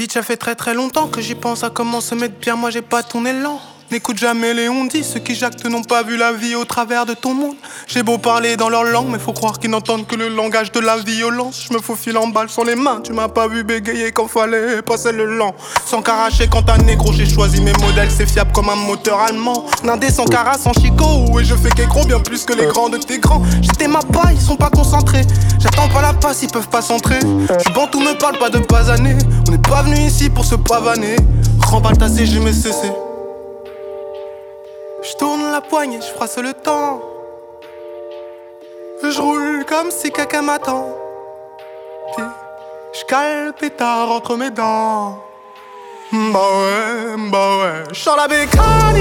Bitch, ça fait très longtemps que j'y pense à comment se mettre bien, moi j'ai pas ton élan. N'écoute jamais les on-dit, ceux qui jactent n'ont pas vu la vie au travers de ton monde. J'ai beau parler dans leur langue, mais faut croire qu'ils n'entendent que le langage de la violence. Je me faufile en balle sur les mains, tu m'as pas vu bégayer quand fallait passer le lent. Sans caracher quand un négro, j'ai choisi mes modèles, c'est fiable comme un moteur allemand. Nindé sans cara, sans chico, et je fais qu'écro bien plus que les grands de tes grands. J'étais ma paille, ils sont pas concentrés. J'attends pas la passe, ils peuvent pas s'entrer. J'suis bon, tout me parle pas de basaner. On n'est pas venu ici pour se pavaner. Remballe ta CG, mais cessé. J'tourne la poignée, j'frasse le temps. J'roule comme si quelqu'un m'attend. J'cale le pétard entre mes dents. Bah ouais. J'sors la bécane,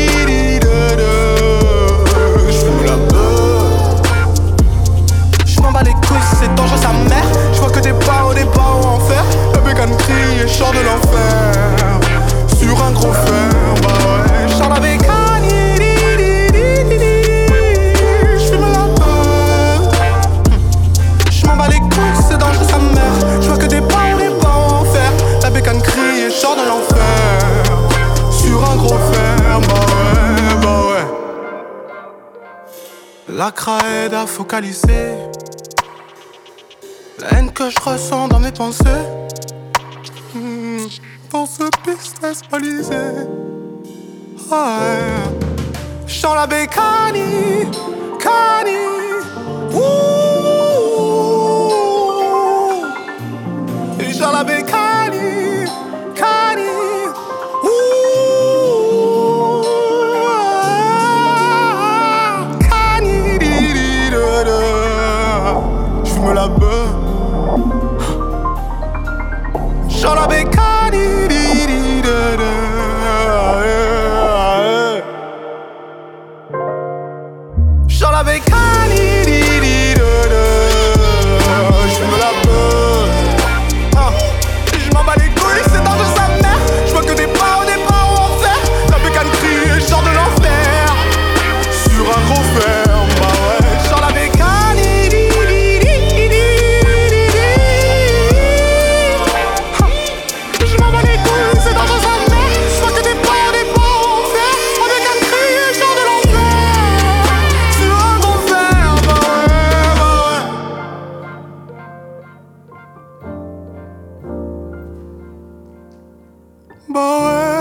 j'fume la beuh. J'm'en bats les couilles, c'est dangereux sa mère. J'vois que des barreaux en enfer. La bécane crie et j'sors de l'enfer. Sur un gros fer, bah ouais. J'sors la bécane. C'est dangereux sa mère. Je vois que des pas en enfer. La bécane crie et sort de l'enfer. Sur un gros fer, bah ouais. La craie à focaliser la haine que je ressens dans mes pensées. Dans ce business balisé. Ouais. J'sens la bécane, cani. J'sens la bécane, cani. Cani. J'fume la beuh. J'sens la bécane. J'sens la bécane. J'fume la beuh. J'm'en bats les couilles, c'est dangereux sa mère. J'vois que des pas en enfer. La bécane crie et j'sors de l'enfer. Sur un gros fer, bah ouais. J'sors la bécane. J'm'en bats les couilles, c'est dangereux sa mère. J'vois que des pas en enfer. La bécane crie et j'sors de l'enfer. Sur un gros fer, bah ouais.